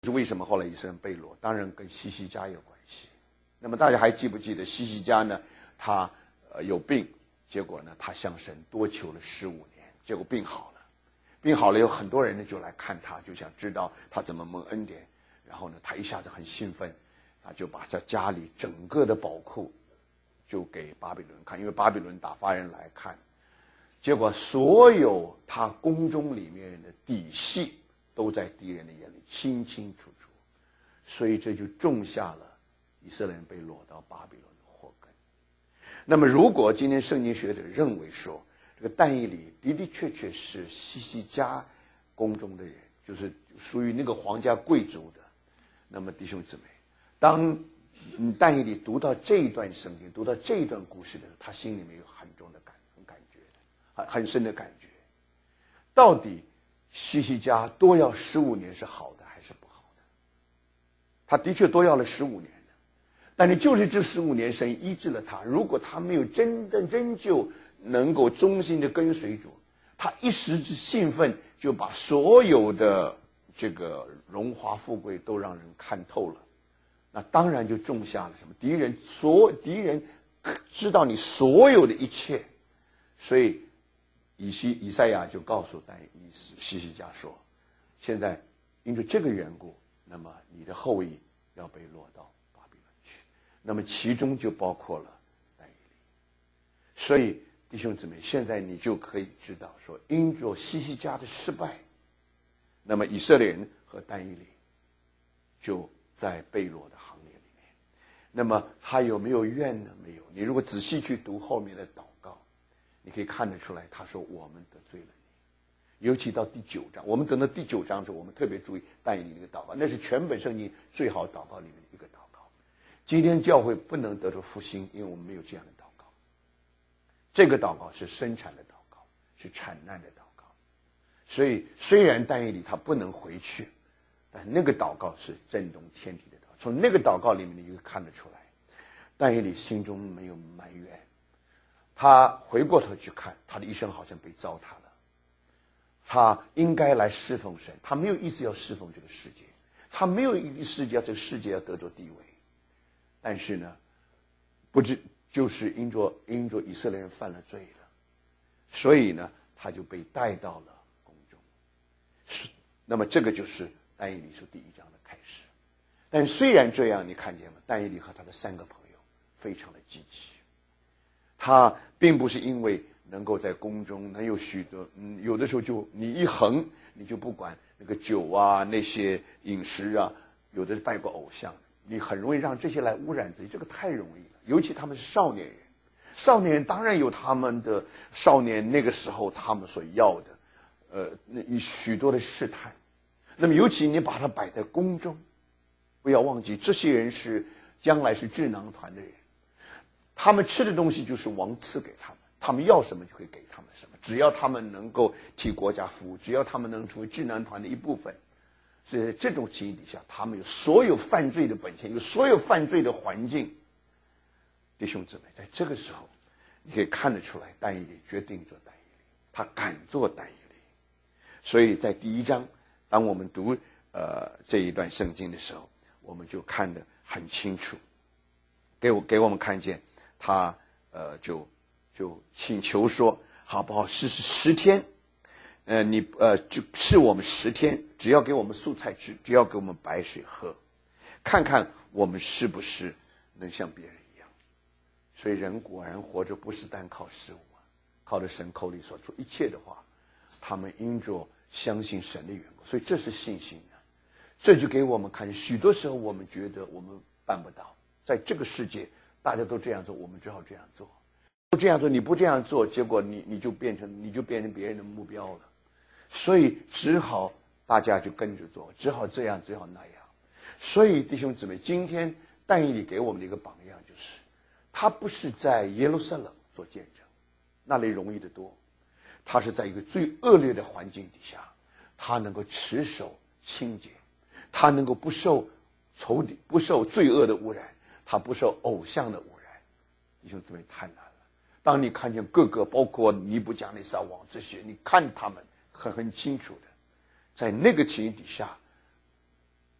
是为什么后来以色列人被掳？当然跟西西家有关系。那么大家还记不记得西西家呢？他有病，结果呢他向神多求了15年，结果病好了。病好了，有很多人呢就来看他，就想知道他怎么蒙恩典。然后呢，他一下子很兴奋，他就把在家里整个的宝库就给巴比伦看，因为巴比伦打发人来看，结果所有他宫中里面的底细都在敌人的眼里清清楚楚，所以这就种下了以色列人被掳到巴比伦的祸根。那么如果今天圣经学者认为说这个但以理的的确确是西西家宫中的人，就是属于那个皇家贵族的，那么弟兄姊妹，当但以理读到这一段圣经，读到这一段故事的时候，他心里面有很重的感觉，很深的感觉。到底西西家多要15年是好的还是不好的？他的确多要了15年的，但是就是这15年神医治了他。如果他没有真就能够忠心的跟随主，他一时之兴奋就把所有的这个荣华富贵都让人看透了，那当然就种下了什么？敌人知道你所有的一切，所以以赛亚就告诉西西家说，现在因着这个缘故，那么你的后裔要被落到巴比伦去，那么其中就包括了但以理。所以弟兄姊妹，现在你就可以知道说，因着西西家的失败，那么以色列人和但以理就在被掳的行列里面。那么他有没有怨呢？没有。你如果仔细去读后面的祷告，你可以看得出来，他说我们得罪了你。尤其到第9章，我们等到第9章的时候，我们特别注意但以理那个祷告，那是全本圣经最好祷告里面的一个祷告。今天教会不能得着复兴，因为我们没有这样的祷告。这个祷告是生产的祷告，是产难的祷告。所以虽然但以理他不能回去，但那个祷告是震动天地的祷告。从那个祷告里面你就看得出来，但以理心中没有埋怨，他回过头去看，他的一生好像被糟蹋了。他应该来侍奉神，他没有意思要侍奉这个世界，他没有意思要这个世界要得着地位。但是呢，就是因着以色列人犯了罪了，所以呢，他就被带到了宫中。那么这个就是但以理书第1章的开始。但虽然这样，你看见吗？但以理和他的3个朋友非常的积极，他并不是因为能够在宫中能有许多，有的时候就你一横，你就不管那个酒啊，那些饮食啊，有的是拜过偶像，你很容易让这些来污染自己，这个太容易了。尤其他们是少年人，少年人当然有他们的少年那个时候他们所要的，那许多的试探。那么尤其你把它摆在宫中，不要忘记这些人是将来是智囊团的人，他们吃的东西就是王赐给他们，他们要什么就会给他们什么，只要他们能够替国家服务，只要他们能成为智囊团的一部分。所以在这种情形底下，他们有所有犯罪的本钱，有所有犯罪的环境。弟兄姊妹，在这个时候你可以看得出来，但以理决定做但以理，他敢做但以理。所以在第1章，当我们读这一段圣经的时候，我们就看得很清楚，给我们看见他就请求说，好不好？试10天，就试我们10天，只要给我们素菜吃，只要给我们白水喝，看看我们是不是能像别人一样。所以人果然活着不是单靠食物啊，靠着神口里所出一切的话，他们因着相信神的缘故，所以这是信心的。这就给我们看，许多时候我们觉得我们办不到，在这个世界大家都这样做，我们只好这样做。不这样做，你不这样做，结果你就变成别人的目标了。所以只好大家就跟着做，只好这样，只好那样。所以弟兄姊妹，今天但以理给我们的一个榜样就是，他不是在耶路撒冷做见证，那里容易得多。他是在一个最恶劣的环境底下，他能够持守清洁，他能够不受罪恶的污染，他不受偶像的污染。弟兄姊妹，太难了。当你看见各个包括尼布甲尼撒王这些，你看他们很清楚的，在那个情形底下，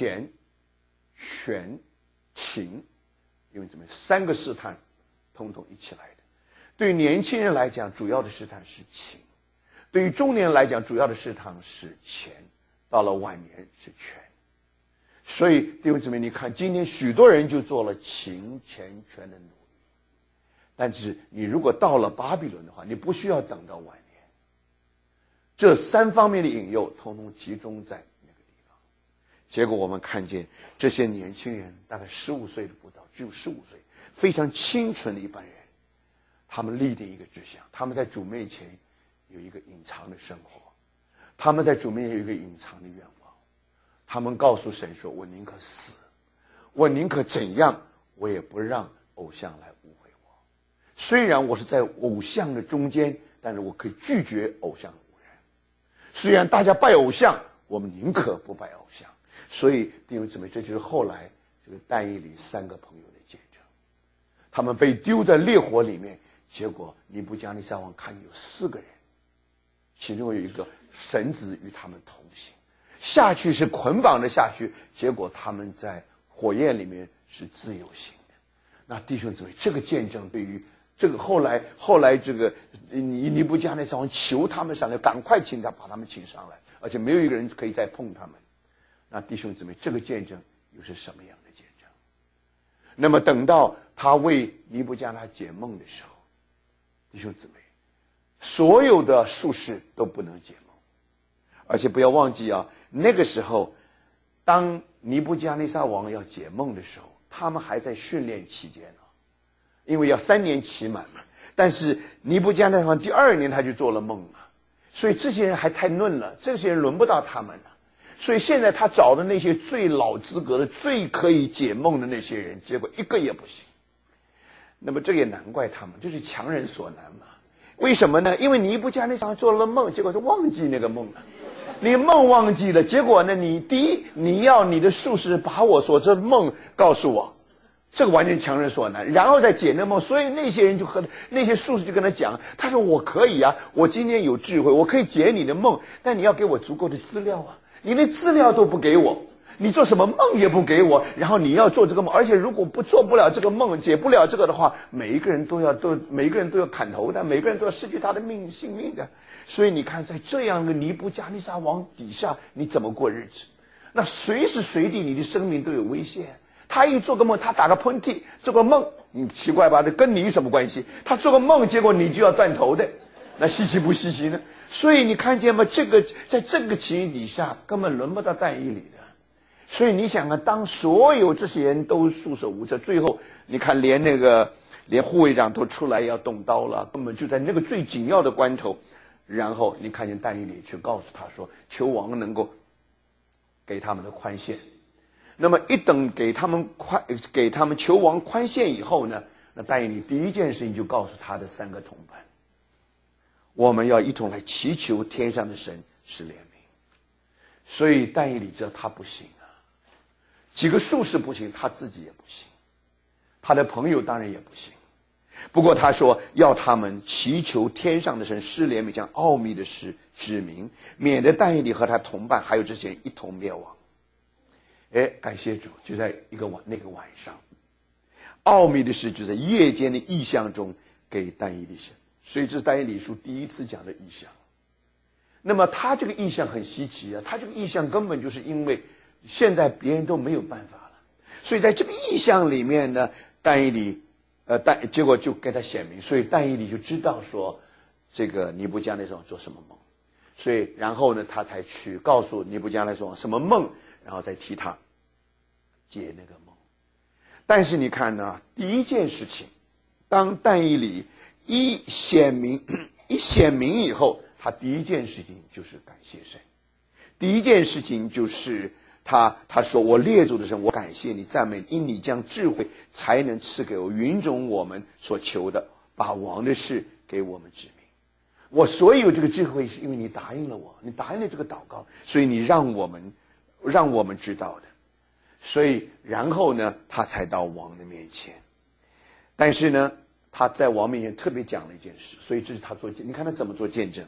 钱、权、情，因为怎么三个试探统统一起来的。对于年轻人来讲，主要的试探是情；对于中年人来讲，主要的试探是钱；到了晚年是权。所以弟兄姊妹，你看今天许多人就做了情、钱、权的努力，但是你如果到了巴比伦的话，你不需要等到晚年。这三方面的引诱统统集中在那个地方，结果我们看见这些年轻人大概15岁都不到，只有15岁，非常清纯的一般人，他们立定一个志向，他们在主面前有一个隐藏的生活，他们在主面前有一个隐藏的愿望，他们告诉神说，我宁可死，我宁可怎样，我也不让偶像来污秽我。虽然我是在偶像的中间，但是我可以拒绝偶像的污染。虽然大家拜偶像，我们宁可不拜偶像。所以弟兄姊妹，这就是后来这个但以理3个朋友的见证。他们被丢在烈火里面，结果尼布甲尼撒王看有4个人，其中有一个神子与他们同行，下去是捆绑的下去，结果他们在火焰里面是自由行的。那弟兄姊妹，这个见证对于这个后来这个尼布甲尼撒王求他们上来，赶快请他把他们请上来，而且没有一个人可以再碰他们。那弟兄姊妹，这个见证又是什么样的见证？那么等到他为尼布甲尼撒解梦的时候，弟兄姊妹，所有的术士都不能解梦，而且不要忘记啊，那个时候当尼布甲尼撒王要解梦的时候，他们还在训练期间呢，因为要3年期满嘛。但是尼布甲尼撒王第2年他就做了梦嘛，所以这些人还太嫩了，这些人轮不到他们了。所以现在他找的那些最老资格的、最可以解梦的那些人，结果一个也不行。那么这也难怪他们，这是强人所难嘛。为什么呢？因为尼布甲尼撒王做了梦，结果是忘记那个梦了。你梦忘记了，结果呢？第一，你要你的术士把我所知的梦告诉我，这个完全强人所难，然后再解那梦。所以那些人就和那些术士就跟他讲，他说我可以啊，我今天有智慧，我可以解你的梦，但你要给我足够的资料啊。你连资料都不给我，你做什么梦也不给我，然后你要做这个梦，而且如果做不了这个梦，解不了这个的话，每一个人都要砍头的，每个人都要失去他的性命的。所以你看，在这样的尼布甲尼撒王底下，你怎么过日子？那随时随地你的生命都有危险。他一做个梦，他打个喷嚏，做个梦，你奇怪吧？这跟你有什么关系？他做个梦，结果你就要断头的，那稀奇不稀奇呢？所以你看见吗？在这个情形底下，根本轮不到但以理的。所以你想啊，当所有这些人都束手无策，最后你看连护卫长都出来要动刀了，根本就在那个最紧要的关头，然后你看见但以理去告诉他说，求王能够给他们的宽限。那么一等给他们求王宽限以后呢，那但以理第一件事情就告诉他的3个同伴，我们要一同来祈求天上的神施怜悯。所以但以理知道他不行啊，几个术士不行，他自己也不行，他的朋友当然也不行。不过他说要他们祈求天上的神施怜悯，将奥秘的事指明，免得但以理和他同伴还有这些人一同灭亡。感谢主，就在那个晚上，奥秘的事就在夜间的异象中给但以理写。所以这是但以理书第一次讲的异象。那么他这个异象很稀奇啊，他这个异象根本就是因为现在别人都没有办法了，所以在这个异象里面呢，但以理结果就给他显明，所以但以理就知道说这个尼布甲尼撒王做什么梦，所以然后呢他才去告诉尼布甲尼撒王什么梦，然后再替他解那个梦。但是你看呢，第一件事情，当但以理一显明以后，他第一件事情就是感谢神。第一件事情就是他说，我列祖的神，我感谢你，赞美你，因你将智慧才能赐给我，允准我们所求的，把王的事给我们指明。我所有这个智慧是因为你答应了我，你答应了这个祷告，所以你让我们知道的。所以然后呢，他才到王的面前。但是呢，他在王面前特别讲了一件事，所以这是他做，你看他怎么做见证。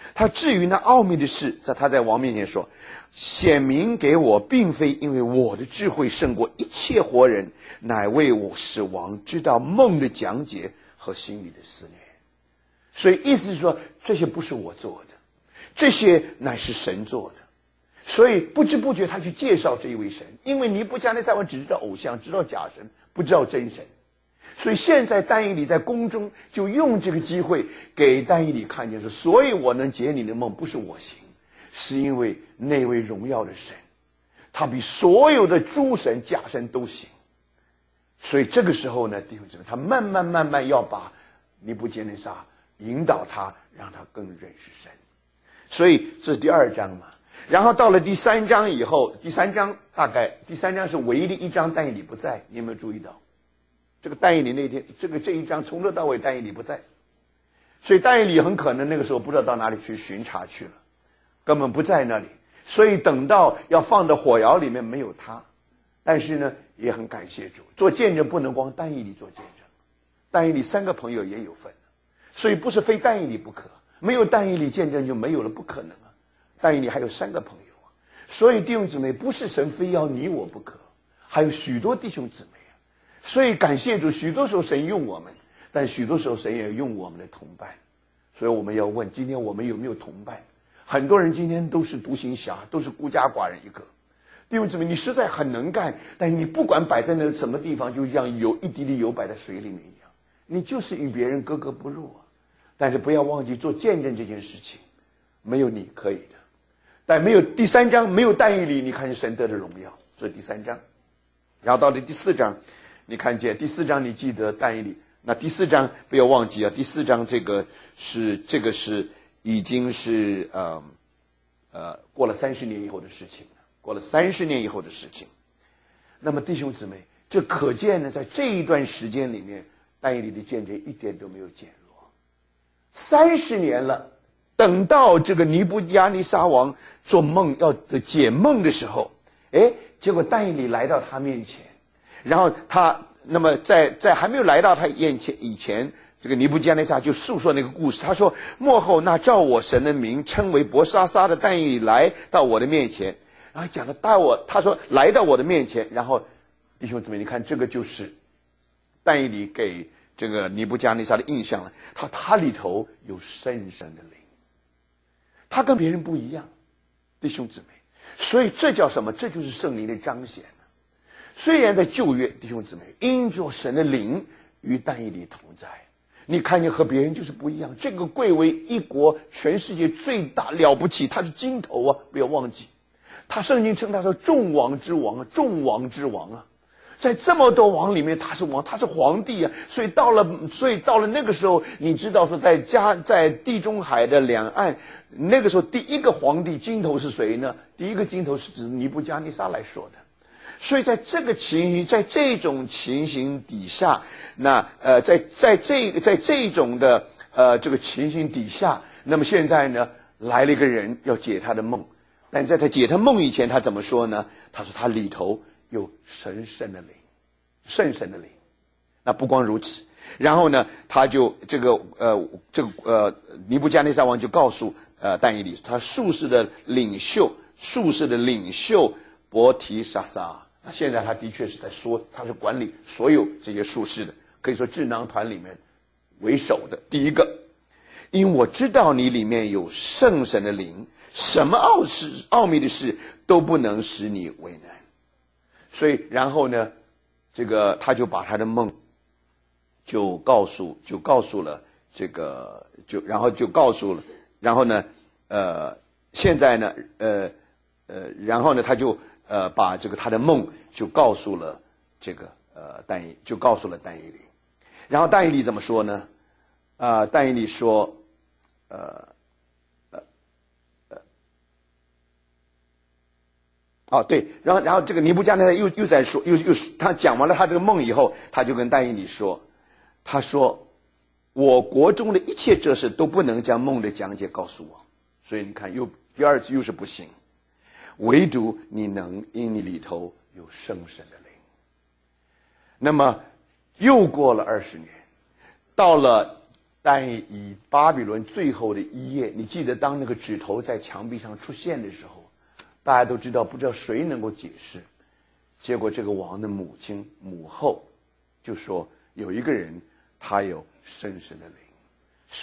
他至于那奥秘的事，他在王面前说，显明给我，并非因为我的智慧胜过一切活人，乃为我使王知道梦的讲解和心里的思念。所以意思是说，这些不是我做的，这些乃是神做的。所以不知不觉他去介绍这一位神，因为尼布甲尼撒王只知道偶像，知道假神，不知道真神。所以现在但以理在宫中就用这个机会给但以理看见说，所以我能解你的梦不是我行，是因为那位荣耀的神，他比所有的诸神假神都行。所以这个时候呢，弟兄姊妹，他慢慢要把尼布甲尼撒引导他，让他更认识神。所以这是第2章嘛。然后到了第3章以后，第三章是唯一的一章但以理不在，你有没有注意到？这个但以理那天，这一章从头到尾但以理不在，所以但以理很可能那个时候不知道到哪里去巡查去了，根本不在那里。所以等到要放到火窑里面没有他，但是呢也很感谢主，做见证不能光但以理做见证，但以理3个朋友也有份，所以不是非但以理不可，没有但以理见证就没有了，不可能啊。但以理还有3个朋友啊，所以弟兄姊妹，不是神非要你我不可，还有许多弟兄姊妹。所以感谢主，许多时候神用我们，但许多时候神也用我们的同伴。所以我们要问，今天我们有没有同伴？很多人今天都是独行侠，都是孤家寡人一个。弟兄姊妹，你实在很能干，但是你不管摆在那什么地方，就像一滴滴油摆在水里面一样，你就是与别人格格不入啊。但是不要忘记做见证这件事情，没有你可以的。但没有第3章，没有但以理，你看见神得的荣耀，这是第3章。然后到了第4章，你看见第4章，你记得但以理。那第4章不要忘记啊，第4章这个是已经是过了30年以后的事情了，过了30年以后的事情。那么弟兄姊妹，这可见呢，在这一段时间里面，但以理的见证一点都没有减弱。30年了，等到这个尼布甲尼撒王做梦要解梦的时候，结果但以理来到他面前，然后那么在还没有来到他眼前以前，这个尼布甲尼撒就诉说那个故事。他说，末后那照我神的名称为伯沙撒的但以理来到我的面前，然后讲到他说来到我的面前，然后弟兄姊妹，你看这个就是但以理给这个尼布甲尼撒的印象了。他里头有深深的灵，他跟别人不一样，弟兄姊妹。所以这叫什么？这就是圣灵的彰显。虽然在旧约，弟兄姊妹，因着神的灵与但以理同在，你看见和别人就是不一样。这个贵为一国全世界最大了不起，他是金头啊，不要忘记。他圣经称他说众王之王啊，众王之王啊。在这么多王里面，他是王，他是皇帝啊。所以到了那个时候，你知道说在地中海的两岸，那个时候第一个皇帝金头是谁呢？第一个金头是指尼布甲尼撒来说的。所以在这个情形，在这种情形底下，那在这种的这个情形底下，那么现在呢来了一个人要解他的梦，但在他解他梦以前，他怎么说呢？他说他里头有神圣的灵，圣神的灵。那不光如此，然后呢，他就尼布甲尼撒王就告诉但以理，他术士的领袖伯提沙撒。那现在他的确是在说，他是管理所有这些术士的，可以说智囊团里面为首的第一个。因为我知道你里面有圣神的灵，什么奥秘的事都不能使你为难。所以然后呢，这个他就把他的梦就告诉了这个然后呢现在呢然后呢他就把这个他的梦就告诉了这个但以理。然后但以理怎么说呢？但以理说对，然后这个尼布甲尼撒又在说，又他讲完了他这个梦以后，他就跟但以理说，他说我国中的一切这事都不能将梦的讲解告诉我。所以你看又第二次又是不行，唯独你能，因你里头有圣神的灵。那么又过了20年，到了但以巴比伦最后的一夜，你记得当那个指头在墙壁上出现的时候，大家都知道，不知道谁能够解释。结果这个王的母后就说，有一个人他有深深的灵。